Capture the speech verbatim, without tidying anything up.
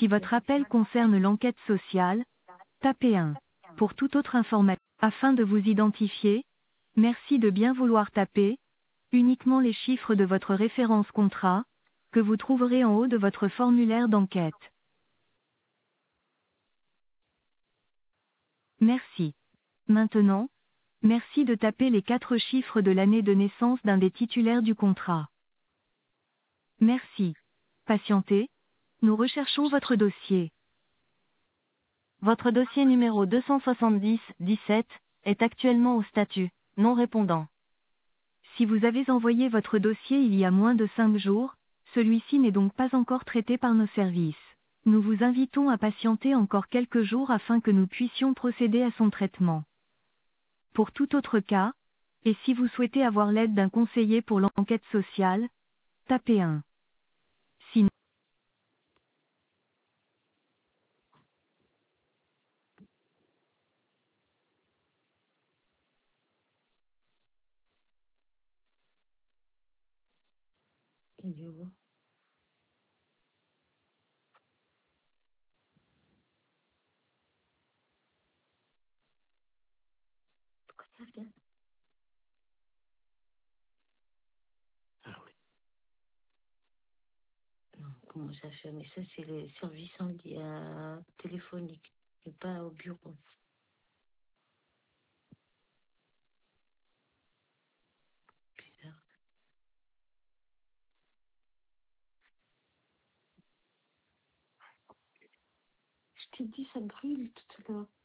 Si votre appel concerne l'enquête sociale, tapez un. Pour toute autre information, afin de vous identifier, merci de bien vouloir taper uniquement les chiffres de votre référence contrat, que vous trouverez en haut de votre formulaire d'enquête. Merci. Maintenant, merci de taper les quatre chiffres de l'année de naissance d'un des titulaires du contrat. Merci. Patientez. Nous recherchons votre dossier. Votre dossier numéro deux cent soixante-dix dix-sept est actuellement au statut non répondant. Si vous avez envoyé votre dossier il y a moins de cinq jours, celui-ci n'est donc pas encore traité par nos services. Nous vous invitons à patienter encore quelques jours afin que nous puissions procéder à son traitement. Pour tout autre cas, et si vous souhaitez avoir l'aide d'un conseiller pour l'enquête sociale, tapez un. Sinon, Il est où? Pourquoi ça vient? Ah oui. Non, comment ça fait? Mais ça, c'est les services en li- euh, téléphoniques, et pas au bureau. Bizarre. Je t'ai dit, ça brûle tout à l'heure.